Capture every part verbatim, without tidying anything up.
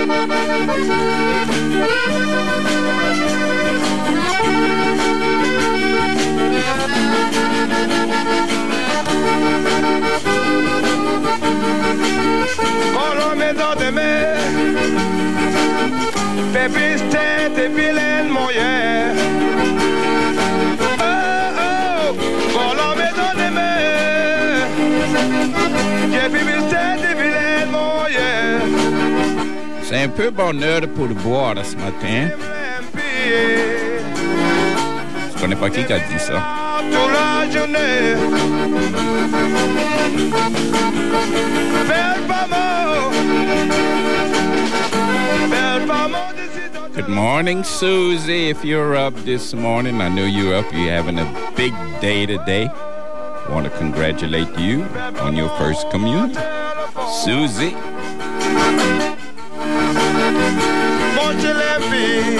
de me Pepiste te vilen moye Oh oh Volo me donne me Que pepiste te vilen moye. C'est un peu bonheur pour boire ce matin. Je connais pas qui a dit ça. Toute la journée Belle femme Belle femme. Good morning, Susie. If you're up this morning, I know you're up. You're having a big day today. I want to congratulate you on your first communion. Susie. Mon Chélépi,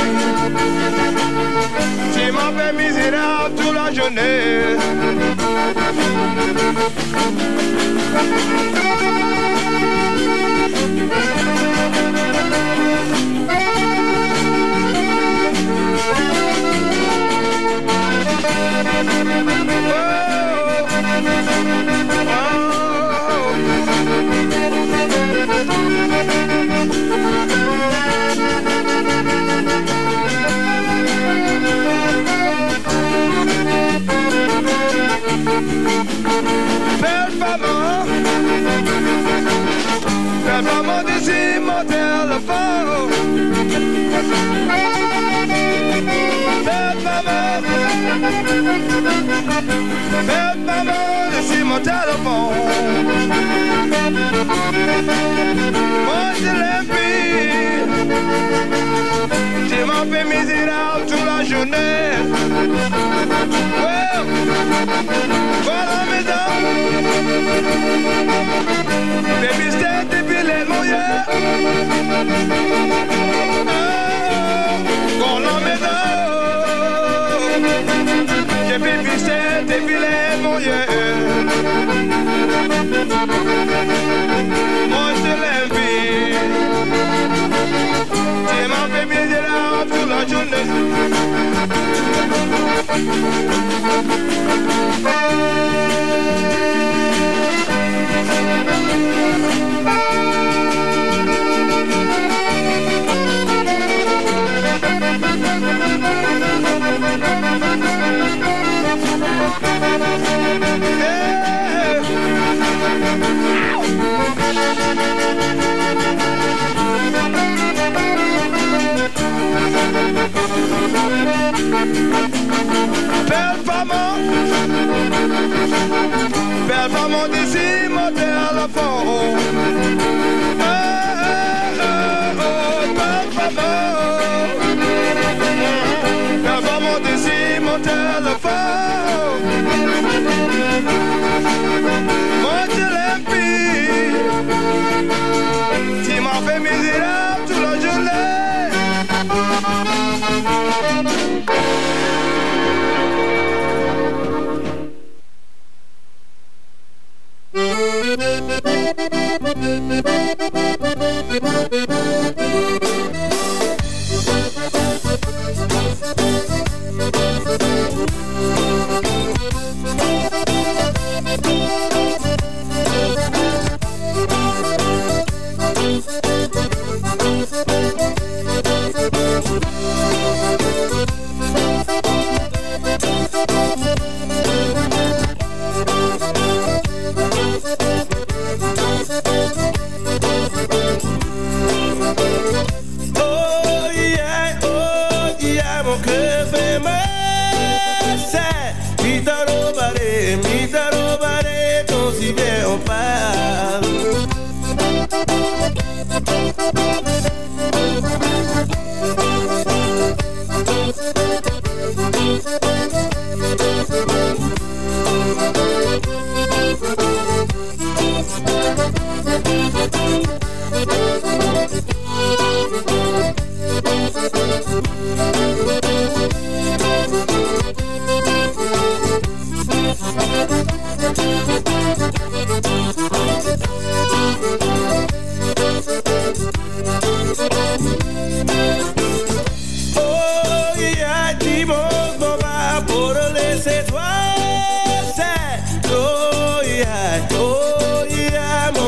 tu m'as fait misérable toute la journée. Belle maman, belle maman d'ici mon téléphone. Belle maman, belle maman d'ici mon téléphone. Moi je l'aime, tu m'as fait misérable toute la journée. Well, voilà mes dents. Baby, stay to be let mo yeah. Voilà mes dents. Yeah, baby, stay to be let mo yeah. Moi je l'aime bien. Tu m'as fait misérable toute la journée. Belle femme, belle femme d'ici mon téléphone. Oh, oh, oh, oh, belle femme, belle femme d'ici mon téléphone. Moi je l'aime plus, tu m'as fait misérable toute la journée.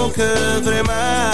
mon cœur vraiment.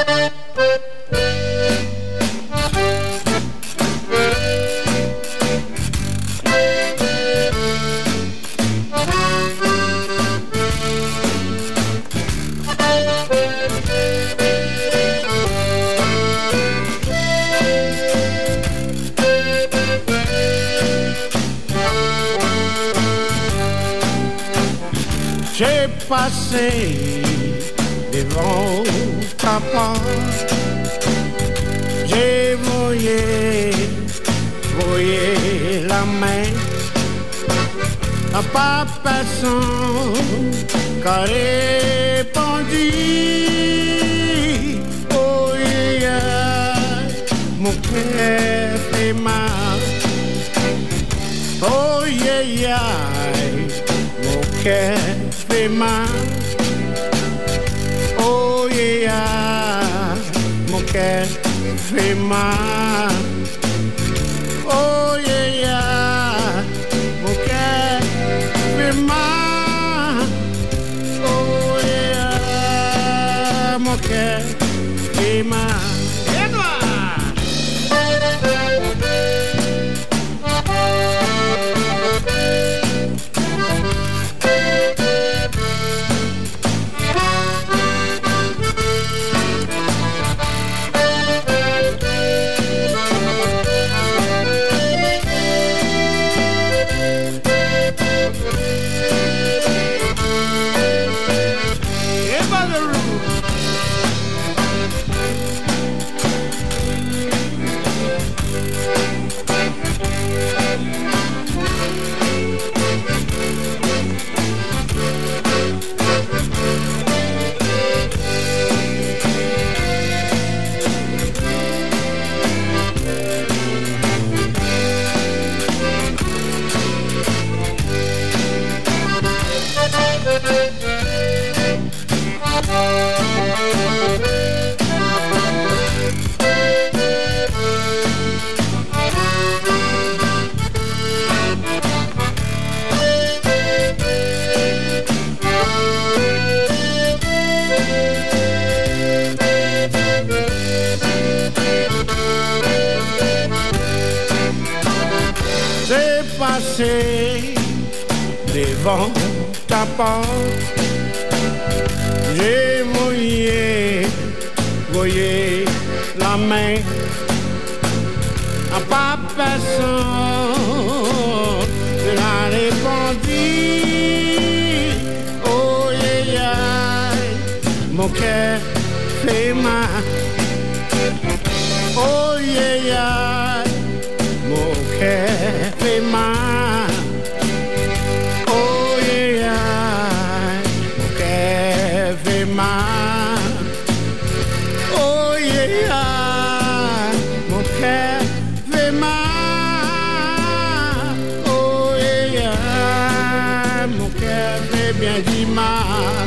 J'ai passé devant ta porte, j'ai voyé, voyé la main, pas personne qu'a répondu. Oh yeah, mon cœur fait mal. Oh yeah, yeah, mon cœur fait mal. Oh yeah, mon cœur fait mal. Oh yeah, yeah, mon cœur fait mal. Oh yeah, mon cœur fait mal. Et toi? Devant ta porte, j'ai voyé, voyé la main, pas personne ne l'a répondu. Oh yeah, yeah, mon cœur fait mal. Oh yeah, yeah, mon cœur fait mal. Oh yeah, mon cœur fait mal. Oh yeah, mon cœur fait mal. Oh yeah, mon cœur fait bien du mal.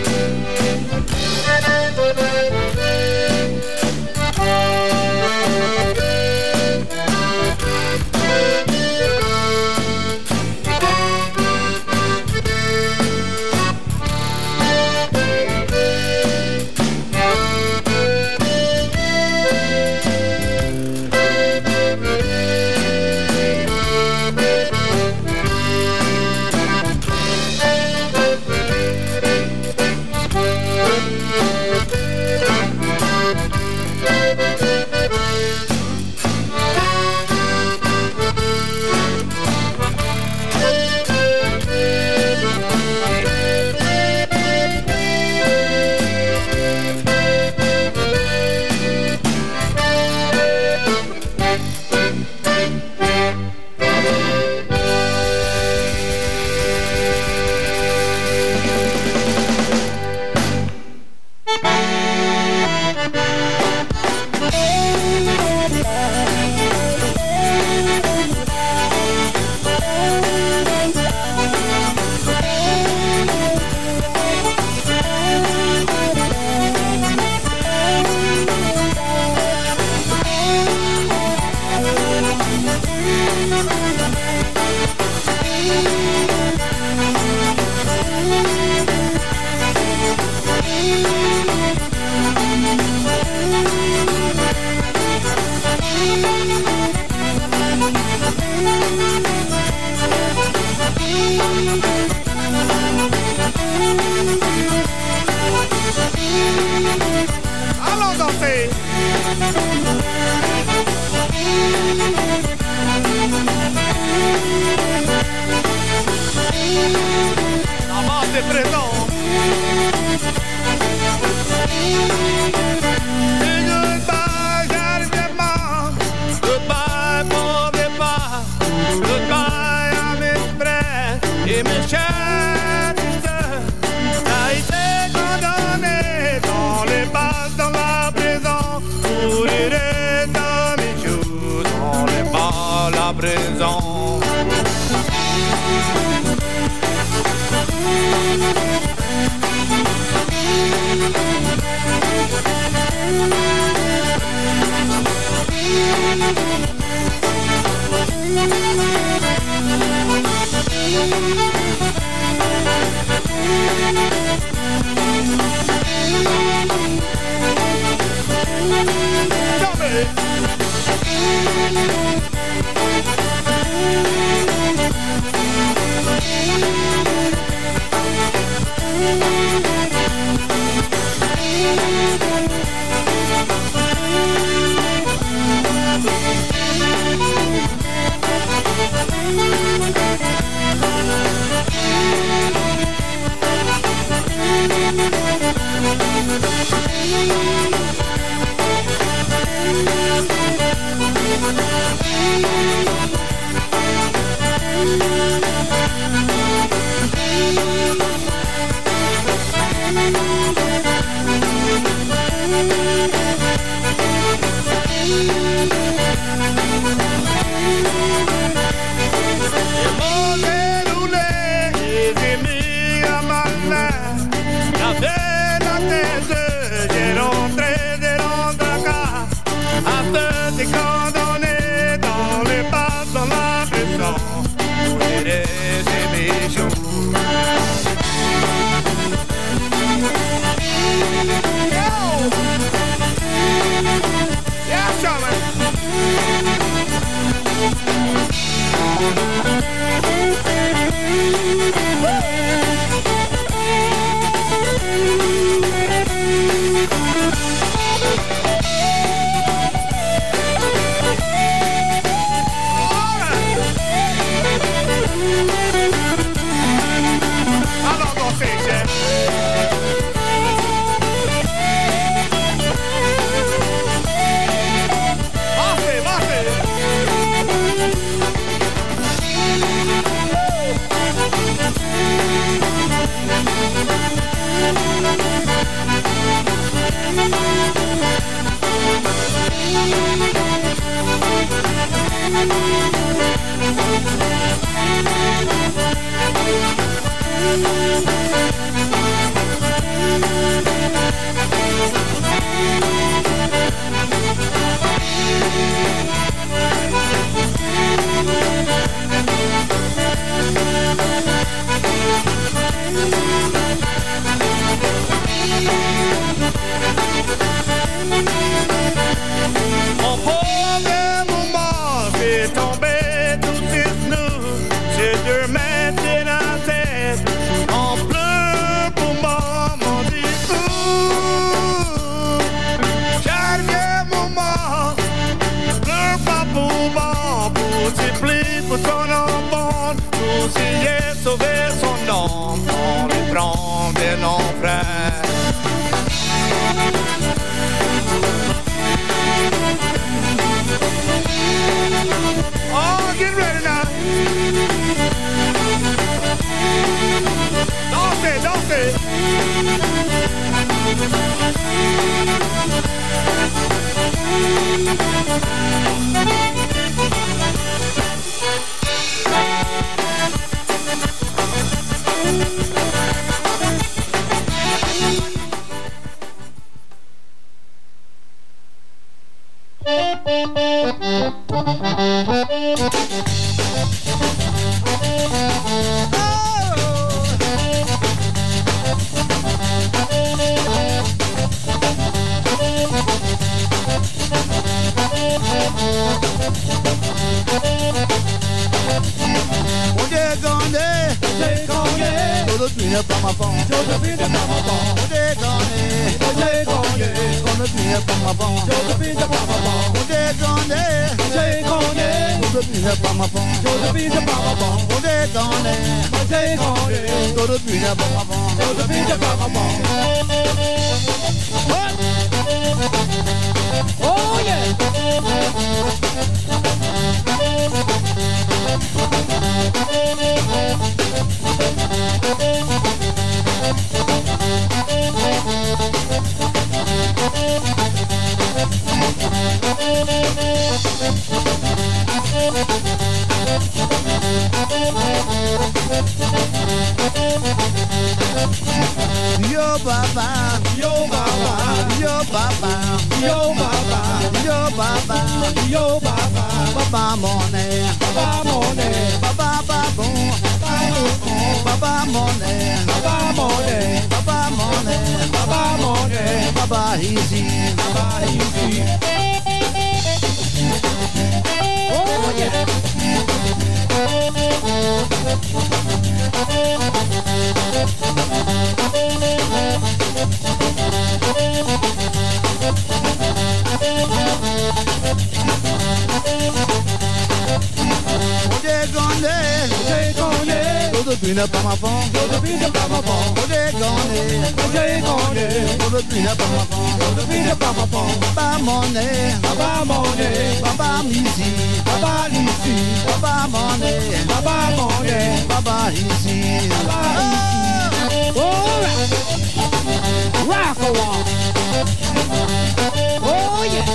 raison. Oh yeah. Thank you. Yo baba, yo baba, yo baba, yo baba, yo baba, yo baba, baba money, baba money, baba babon, baba money, baba money, baba money, baba money, baba easy, baba easy. Oh yeah. Pina pa ma pon, go to pina pa ma pon, go de gone, go de gone, go to pina pa ma pon, go to pina pa ma pon, ba money, ba money, ba easy, ba easy, ba money, ba money, ba easy, ba easy. Oh, rock a walk. Oh yeah.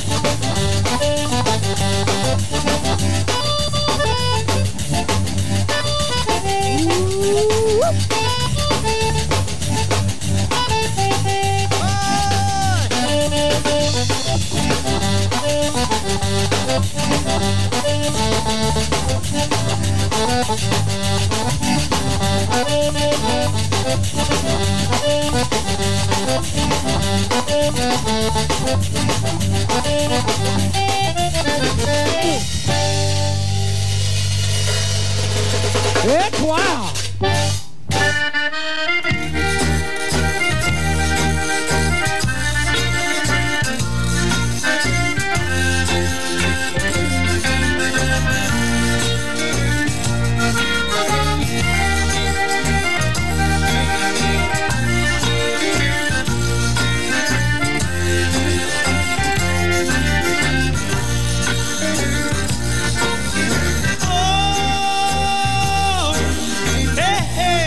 Et toi? Hey, hey.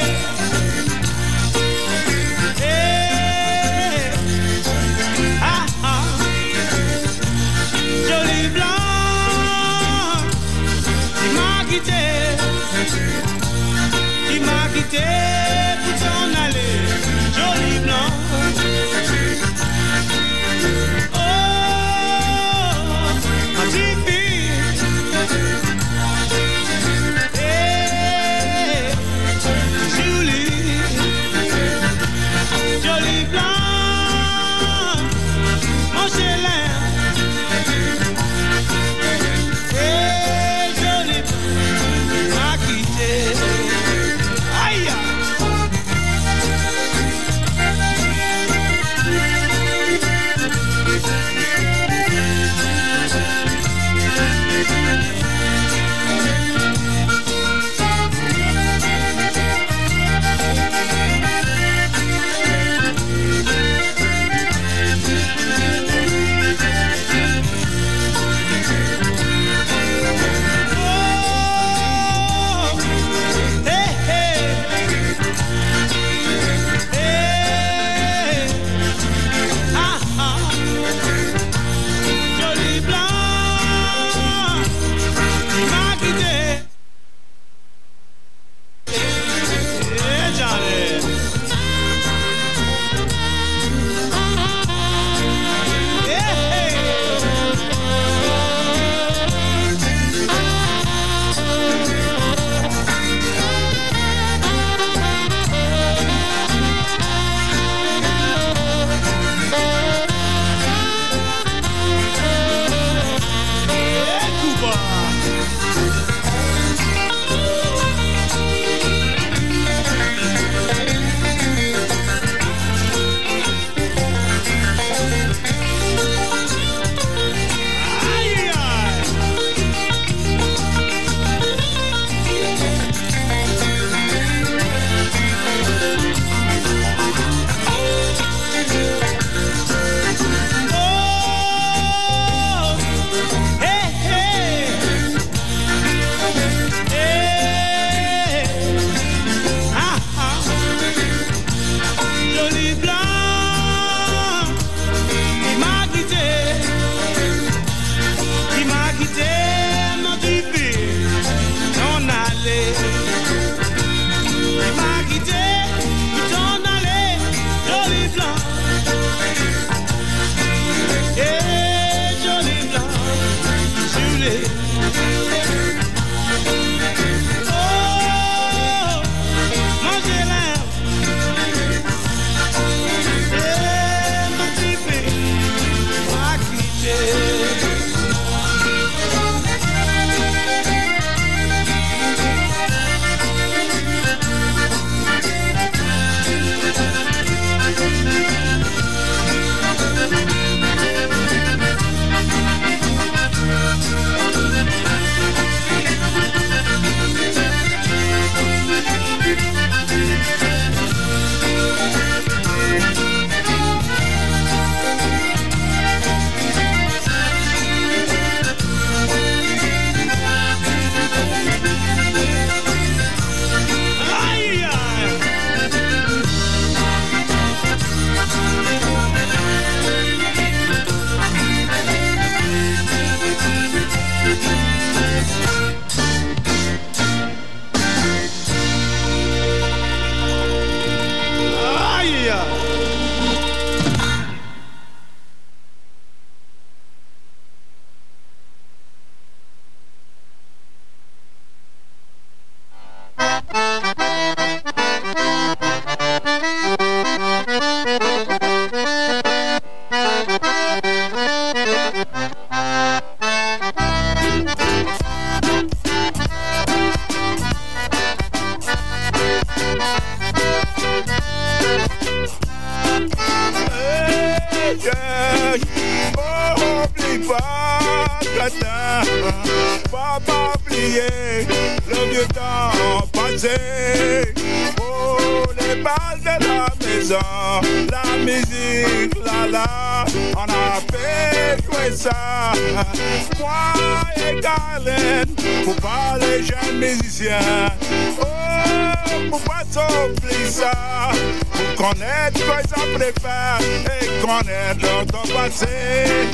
crétin. Faut pas oublier le vieux temps passé. Oh, les balles de la maison, la musique, la la, on a fait jouer ça. Moi et Garland, pour pas les jeunes musiciens. Oh, pour pas s'oublier ça. Pour connaître quoi ils préfèrent et connaître leur temps passé.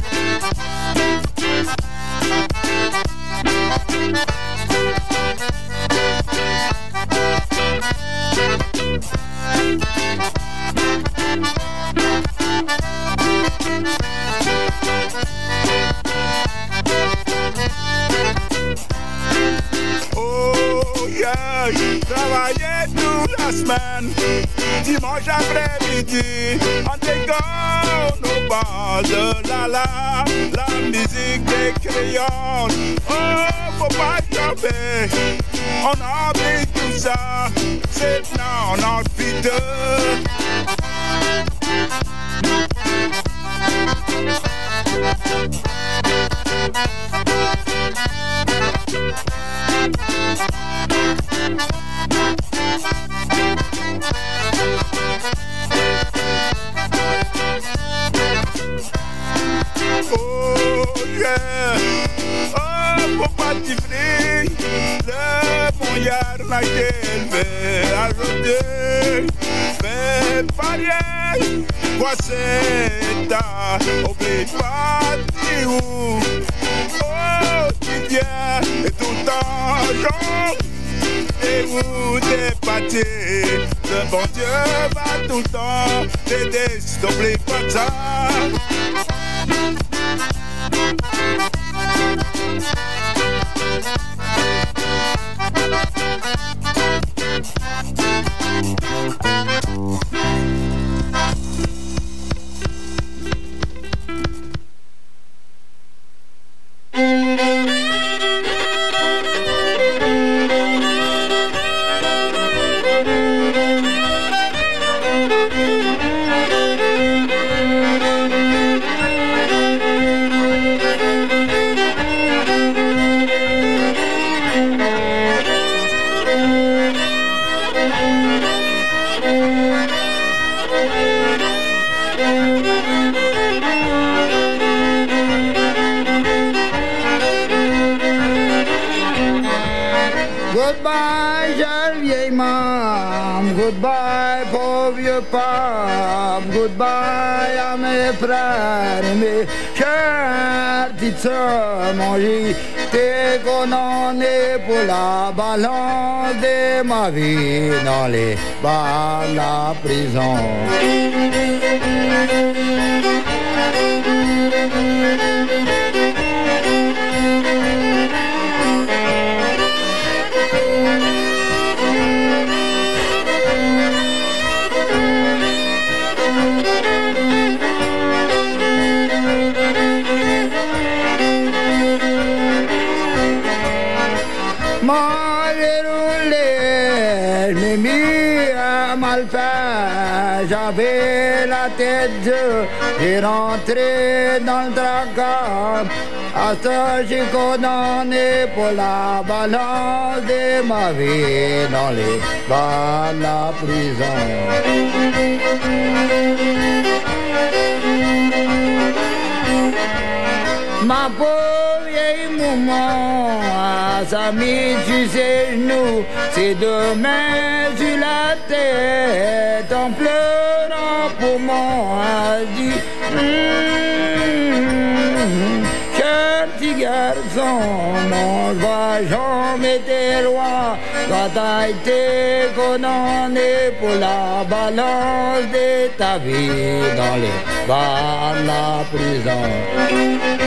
Oh yeah, travailler toute la semaine, dimanche après-midi, on dégonne au bas de la la, la musique des crayons. Oh, faut pas tomber, on oublie tout ça, c'est now notre vie de. Oh yeah, oh faut pas t'y le bon yard n'a qu'élevé à ajouter, fais pas rien, quoi c'est ta, oublie pas t'y où, oh tu viens et tout argent, et où t'es parti, le bon Dieu va tout le temps t'aider, t'oublie pas ça. Goodbye, jeune vieille mam, goodbye, pauvre vieux pape, goodbye à mes frères et mes chères petites sœurs, mon j'étais condamné pour la balance de ma vie dans les bas de la prison. Moi j'ai roulé, je m'ai mis à mal faire, j'avais la tête dure, j'ai rentré dans le tracas. À ça j'ai condamné pour la balance de ma vie dans les bas de la prison. Ma pauvre vieille maman, sa mis sur ses genoux, ses deux mains sur la tête, en pleurant pour moi, elle dit hum, cher petit garçon, mon voisin m'était loin, quand t'as été condamné pour la balance de ta vie dans les bas de la prison.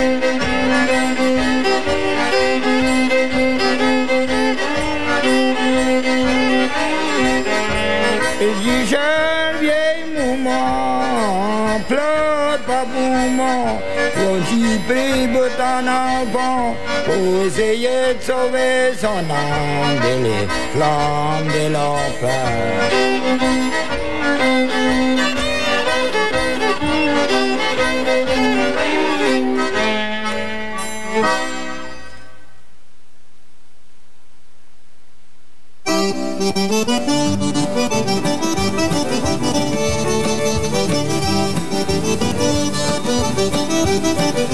Et dis jeune vieille maman, pleure pas pour moi, on s'y prie pour ton enfant, pour essayer de sauver son âme de les flammes de l'enfer.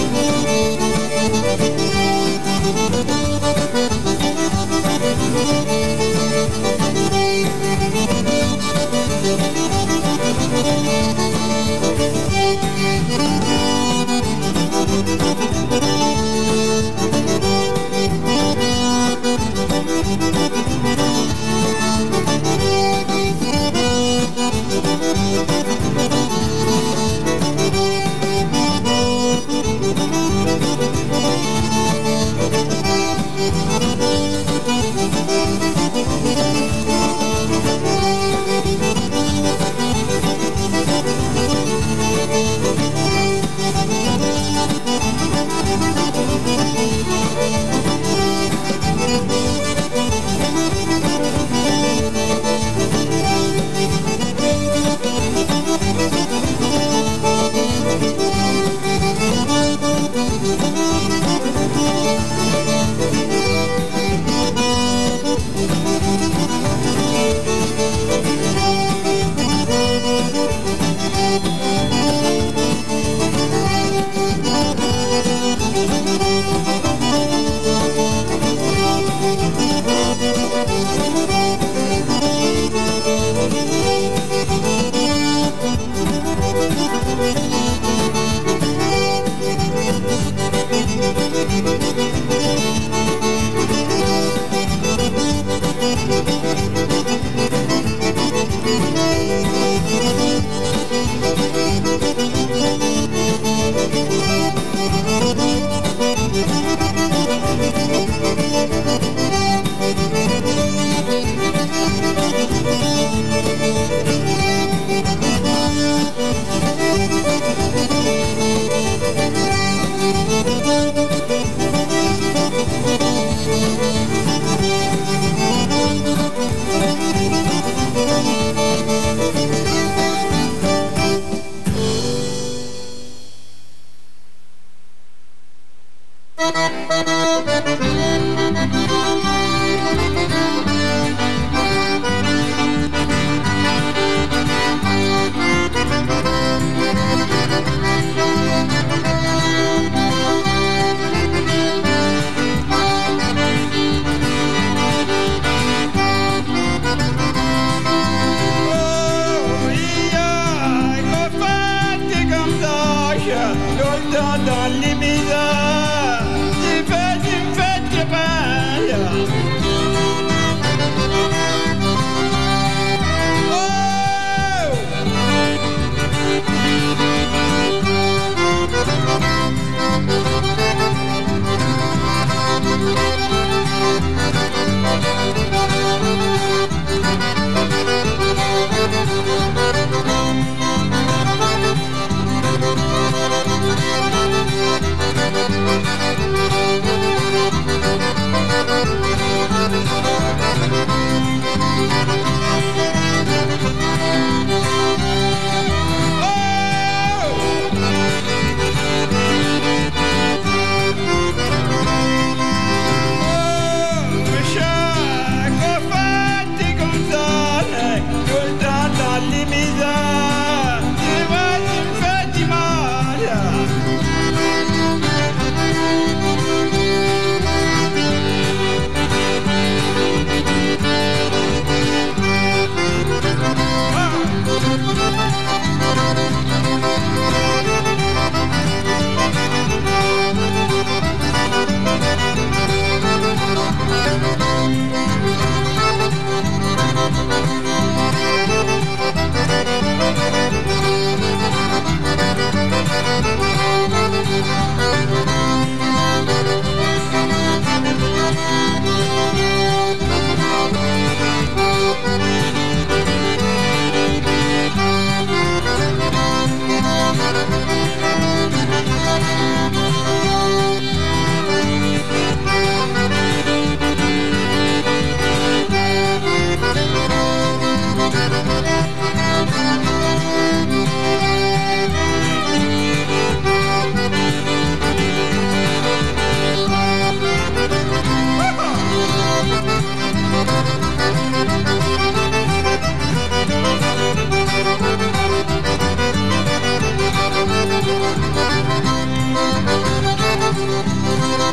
Thank you.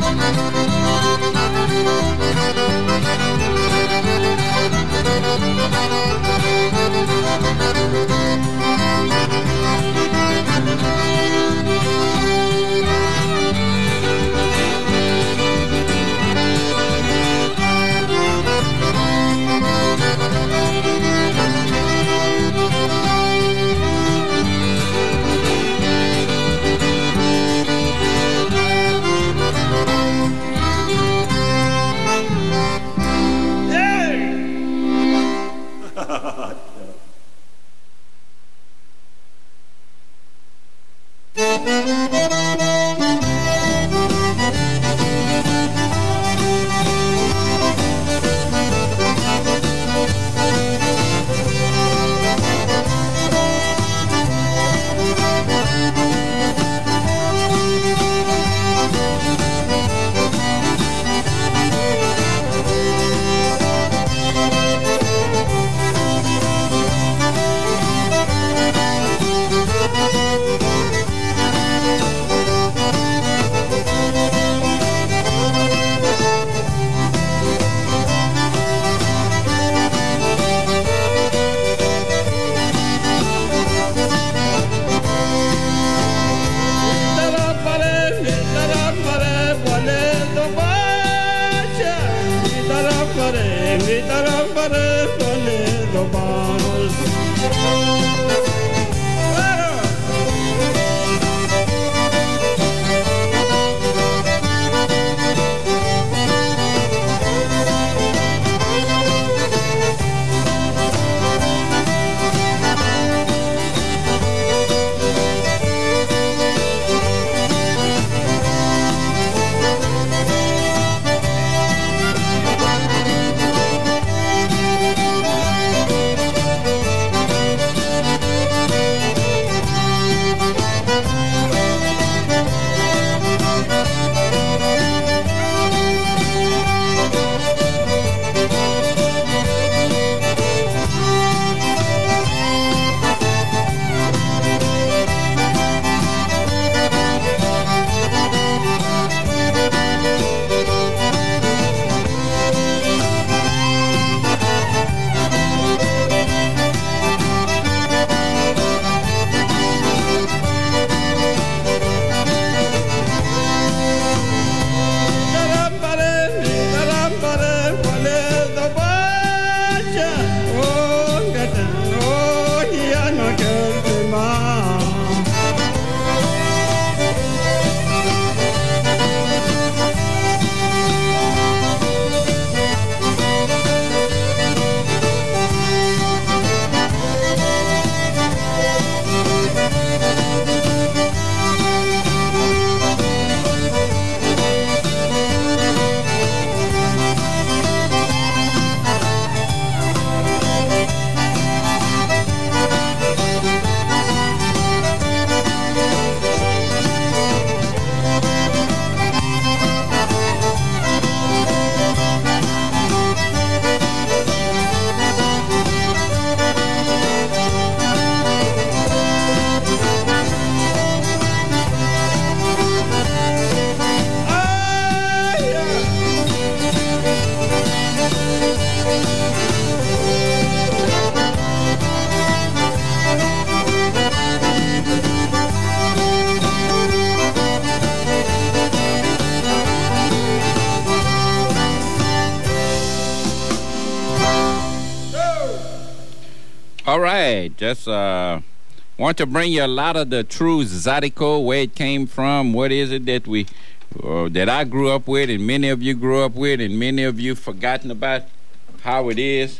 All right, just uh, want to bring you a lot of the true Zydeco, where it came from, what is it that we, uh, that I grew up with, and many of you grew up with, and many of you forgotten about how it is,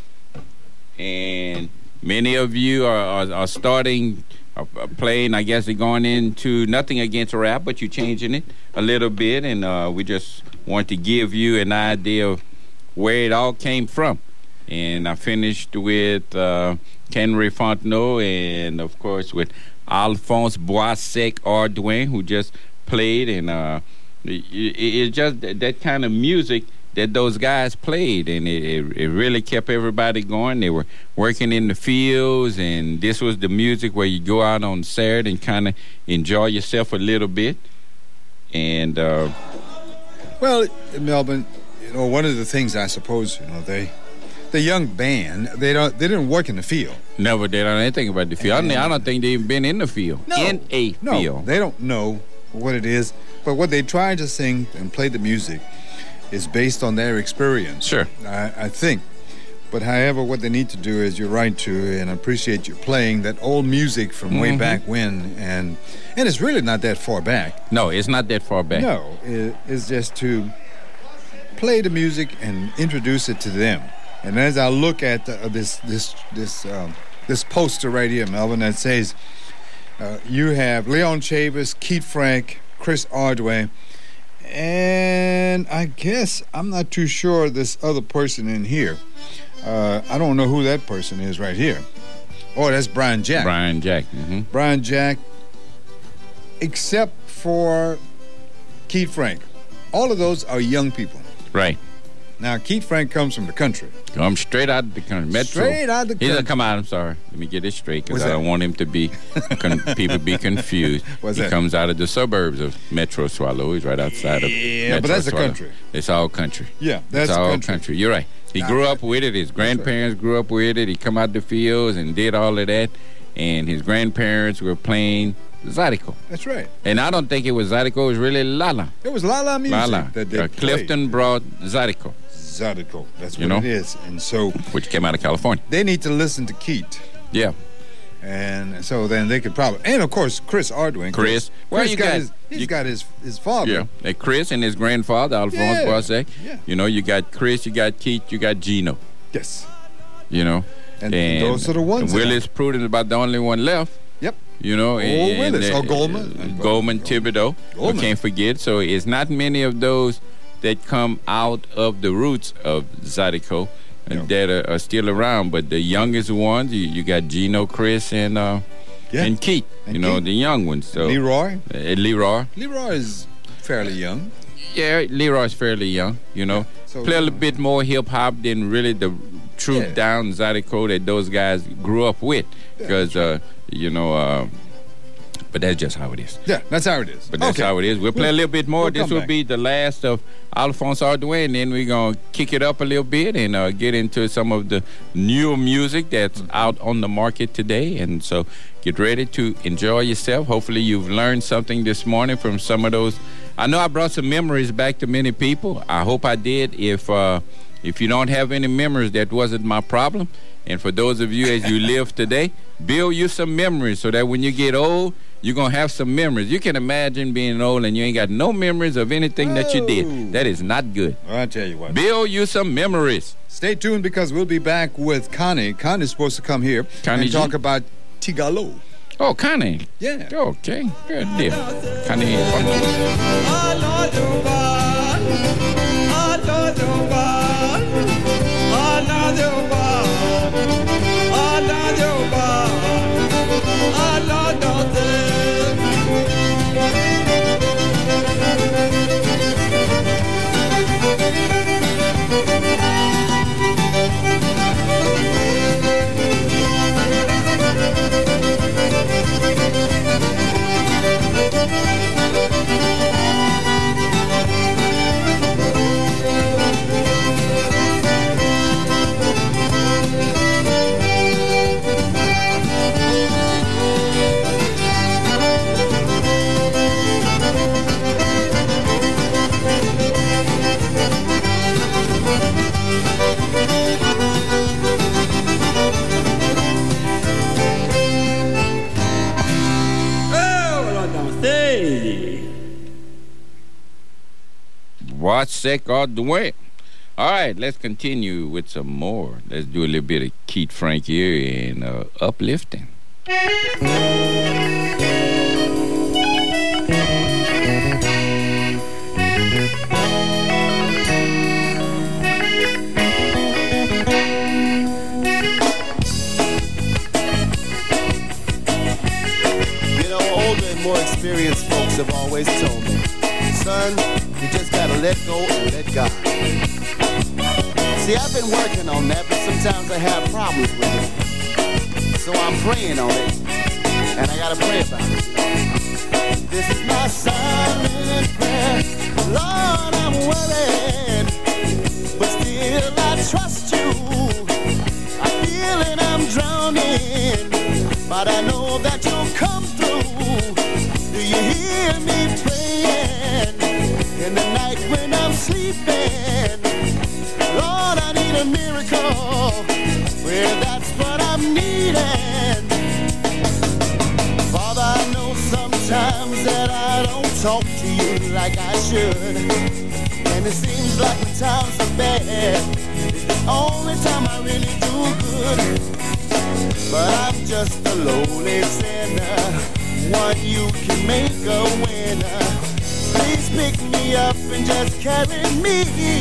and many of you are, are, are starting uh, playing. I guess they're going into nothing against rap, but you're changing it a little bit, and uh, we just want to give you an idea of where it all came from. And I finished with uh, Henry Fontenot and, of course, with Alphonse Boissec Ardouin, who just played. And uh, it, it's just that kind of music that those guys played. And it, it, it really kept everybody going. They were working in the fields, and this was the music where you go out on Saturday and kind of enjoy yourself a little bit. And uh, Well, Melvin, you know, one of the things I suppose, you know, they, the young band, they don't, they didn't work in the field. Never did anything about the field. And I don't think they even been in the field. No, in a no, field. They don't know what it is. But what they try to sing and play the music is based on their experience. Sure. I, I think. But however, what they need to do is, you're right to, and I appreciate you playing that old music from mm-hmm. way back when, and and it's really not that far back. No, it's not that far back. No, it, it's just to play the music and introduce it to them. And as I look at uh, this this this um, this poster right here, Melvin, that says uh, you have Leon Chavis, Keith Frank, Chris Ordway, and I guess I'm not too sure this other person in here. Uh, I don't know who that person is right here. Oh, that's Brian Jack. Brian Jack. Mm-hmm. Brian Jack, except for Keith Frank. All of those are young people. Right. Now, Keith Frank comes from the country. Come straight out of the country. Metro. Straight out of the country. He doesn't come out, I'm sorry. Let me get this straight, because I that? don't want him to be, con- people be confused. What's he that? comes out of the suburbs of Metro Swallow. He's right outside of Yeah, Metro but that's the Swallow. country. It's all country. Yeah, that's it's all country. country. You're right. He Nah, grew up with it. His right. grandparents grew up with it. He come out the fields and did all of that. And his grandparents were playing Zydeco. That's right. And I don't think it was Zydeco. It was really Lala. It was La La music Lala. that they uh, Clifton brought Zydeco. Zydeco. That's what You know? it is. And so Which came out of California. they need to listen to Keith. Yeah. And so then they could probably, and of course Chris Ordway. Chris. Well, Chris you got, got- his, he's you- got his his father. Yeah. And Chris and his grandfather, Alphonse Yeah. Boisset. Yeah. You know, you got Chris, you got Keith, you got Gino. Yes. You know. And those are the ones that Willis Pruden is about the only one left. Yep. You know, and, Willis. uh, Oh, Goldman. uh, Goldman, Thibodeau. Goldman. We can't forget. So it's not many of those that come out of the roots of Zydeco and Yeah. that are, are still around. But the youngest ones, you, you got Gino, Chris, and uh, Yeah. and Keith. And you know, Keith. the young ones. So Leroy. uh, Leroy. Leroy is fairly young. Yeah, Leroy's fairly young. You know, So- play a little bit more hip hop than really the true Yeah. down Zydeco that those guys grew up with. Because uh, you know. Uh, But that's just how it is. Yeah, that's how it is. But that's Okay. how it is. We'll play a little bit more. We'll this come will back. be the last of Alphonse Ordway, and then we're going to kick it up a little bit and uh, get into some of the newer music that's out on the market today. And so get ready to enjoy yourself. Hopefully you've learned something this morning from some of those. I know I brought some memories back to many people. I hope I did. If, uh, if you don't have any memories, that wasn't my problem. And for those of you as you live today, build you some memories so that when you get old, you're going to have some memories. You can imagine being old and you ain't got no memories of anything that you Oh. did. That is not good. I'll tell you what. Build you some memories. Stay tuned because we'll be back with Connie. Connie's supposed to come here Connie and G? talk about Tigalo. Oh, Connie. Yeah. Okay, good deal. Connie is on the way. Watch Sec all the way. All right, let's continue with some more. Let's do a little bit of Keith Frank here and uh, uplifting. You know, older and more experienced folks have always told me, son, you just gotta let go and let God. See, I've been working on that, but sometimes I have problems with it. So I'm praying on it, and I gotta pray about it. This is my silent prayer. Lord, I'm like I should. And it seems like when times are bad, it's the only time I really do good. But I'm just a lowly sinner, one you can make a winner. Please pick me up and just carry me.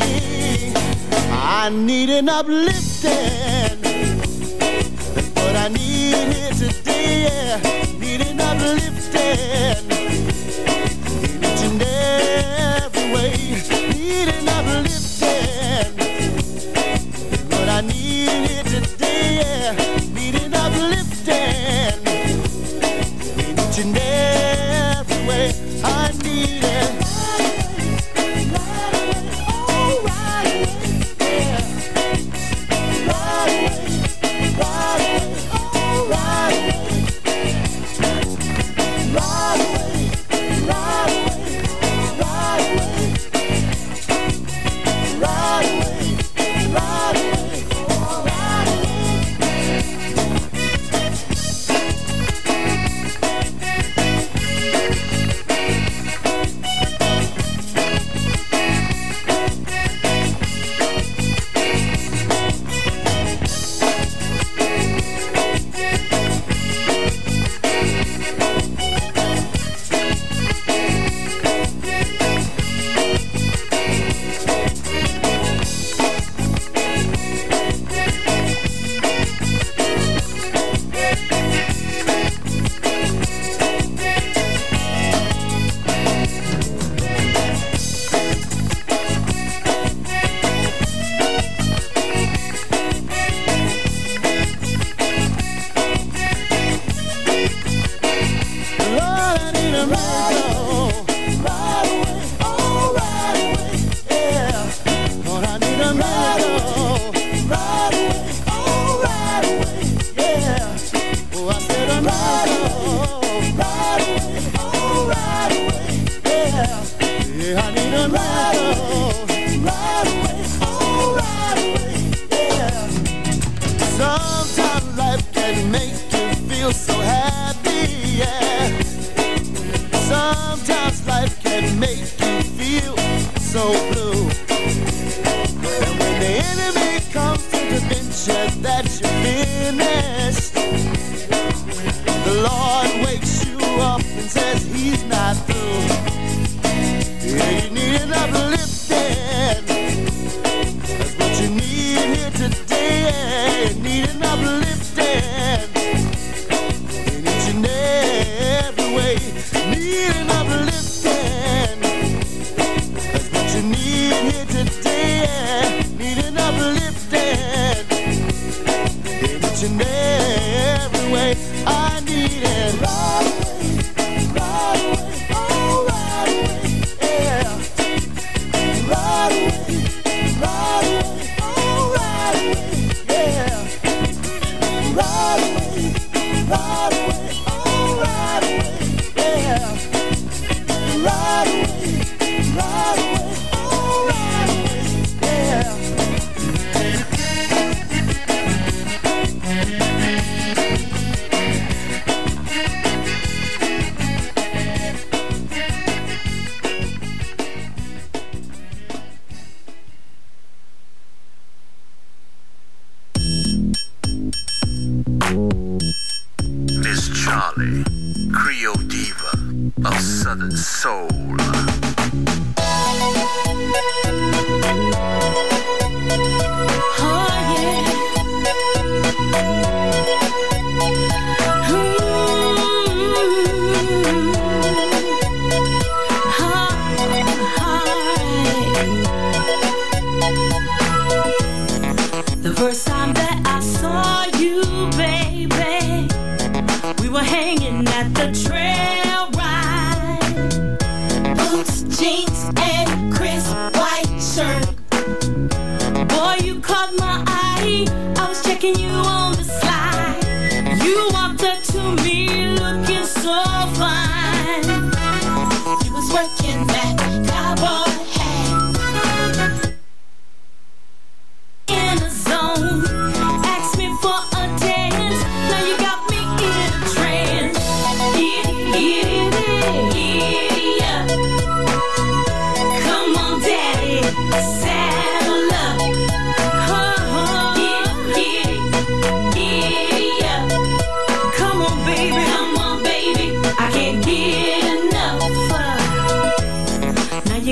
I need an uplifting. That's what I need here today. Yeah. Need an uplifting. In each and every way. Need an uplifting. That's what I need here today. Yeah. Need an uplifting. In each and every way. I need it.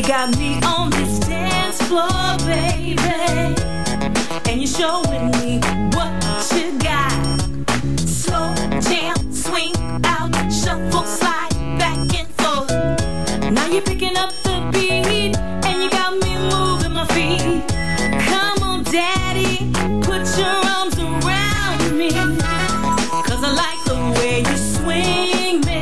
got me on this dance floor, baby, and you're showing me what you got. Slow jam, swing out, shuffle, slide back and forth. Now you're picking up the beat, and you got me moving my feet. Come on, daddy, put your arms around me, 'cause I like the way you swing me.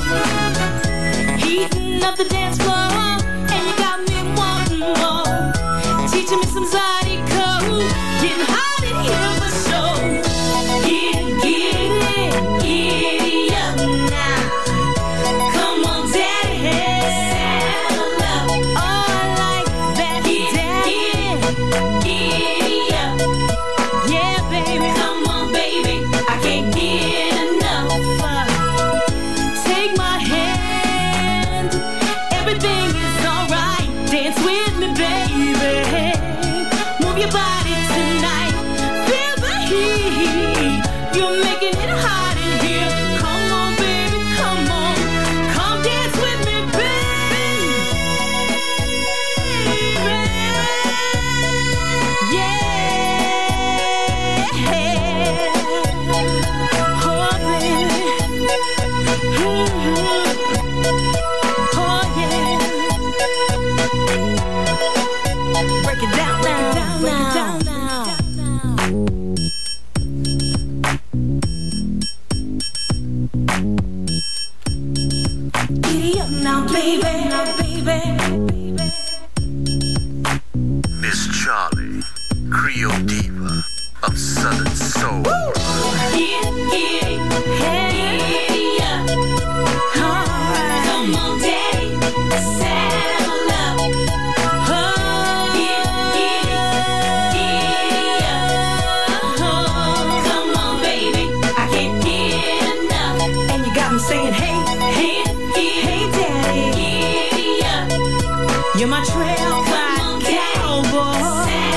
Heating up the dance floor, and you got me wanting more. Teaching me some zydeco, getting hot in here for sure. Get it, get it, get it up now. Come on, daddy, saddle up. Oh, I like that, get daddy. Get it up. Yeah, baby, come on, baby, I can't get enough. Take my hand, everything is alright. Dance with me, baby. Move your body tonight. Feel the heat. You're making it hot in here. Come on, baby, come on. Come dance with me, baby. Yeah. Oh, baby. Mhm. Oh, yeah. Break it down now. Break it down now. Giddy up now, baby. Now, baby. Miss Charlie, Creole diva of Southern Soul. Get, get, hey, up. Alright. Come on, daddy, saddle up. Oh, get, get, get up. Oh, come on, baby, I can't get enough. And you got me saying, hey, hey, hey, daddy, get up. You're my trail cowboy.